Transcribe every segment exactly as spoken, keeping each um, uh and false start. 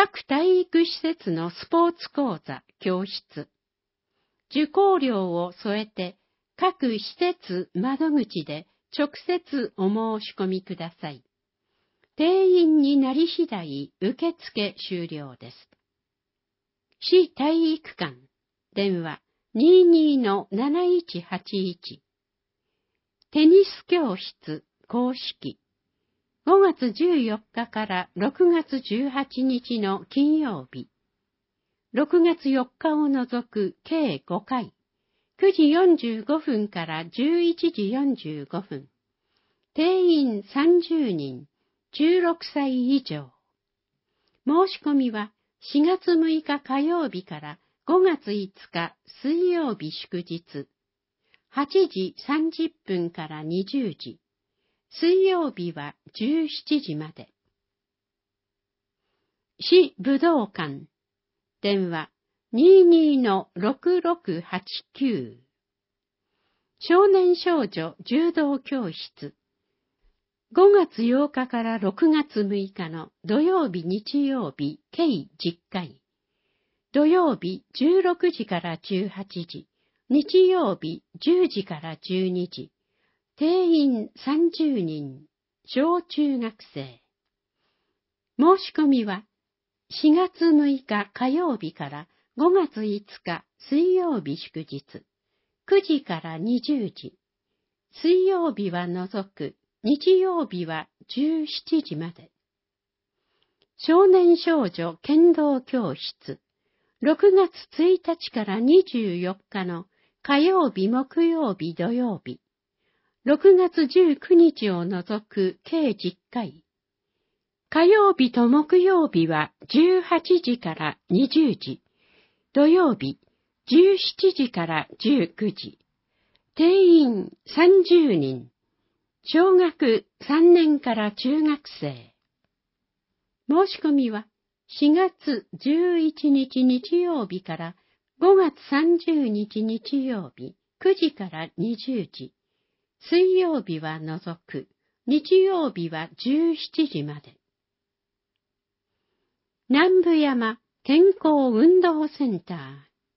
各体育施設のスポーツ講座、教室。受講料を添えて、各施設窓口で直接お申し込みください。定員になり次第受付終了です。市体育館、電話 にーにーのなないちはちいち。テニス教室公式。ごがつじゅうよっかからろくがつじゅうはちにちの金曜日。ろくがつよっかを除く計ごかい。くじよんじゅうごふんからじゅういちじよんじゅうごふん。定員さんじゅうにん、じゅうろくさい以上。申し込みはしがつむいか火曜日からごがついつか水曜日祝日。はちじさんじゅっぷんからにじゅうじ。水曜日はじゅうしちじまで。市武道館。電話 にーにーのろくろくはちきゅう。少年少女柔道教室。ごがつようかからろくがつむいかの土曜日日曜日計じゅっかい。土曜日じゅうろくじからじゅうはちじ。日曜日じゅうじからじゅうにじ。定員さんじゅうにん。小中学生。申し込みはしがつむいか火曜日からごがついつか水曜日祝日。くじからにじゅうじ。水曜日は除く、日曜日はじゅうしちじまで。少年少女剣道教室。ろくがつついたちからにじゅうよっかの火曜日、木曜日、土曜日。ろくがつじゅうくにちを除く計じゅっかい。火曜日と木曜日はじゅうはちじからにじゅうじ。土曜日じゅうしちじからじゅうくじ。定員さんじゅうにん。小学さんねんから中学生。申し込みはしがつじゅういちにち日曜日からごがつさんじゅうにち日曜日くじからにじゅうじ。水曜日は除く、日曜日はじゅうしちじまで。南部山健康運動センター。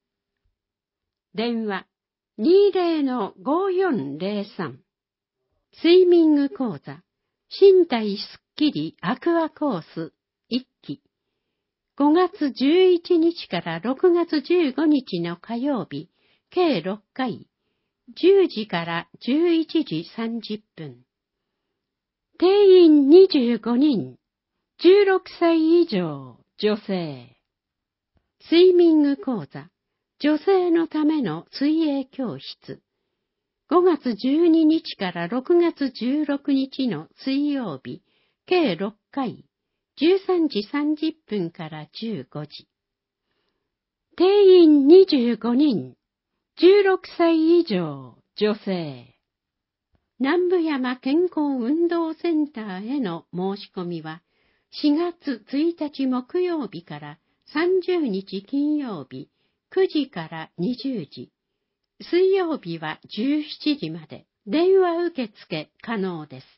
電話 にーぜろのごよんぜろさん。スイミング講座、身体すっきりアクアコースいっき。ごがつじゅういちにちからろくがつじゅうごにちの火曜日、計ろっかい。じゅうじからじゅういちじさんじゅっぷん。定員にじゅうごにん。じゅうろくさい以上、女性。スイミング講座、女性のための水泳教室。ごがつじゅうににちからろくがつじゅうろくにちの水曜日、計ろっかい。じゅうさんじさんじゅっぷんからじゅうごじ。定員にじゅうごにん。じゅうろくさい以上、女性。南部山健康運動センターへの申し込みは、しがつついたち木曜日からさんじゅうにち金曜日、くじからにじゅうじ。水曜日はじゅうしちじまで、電話受付可能です。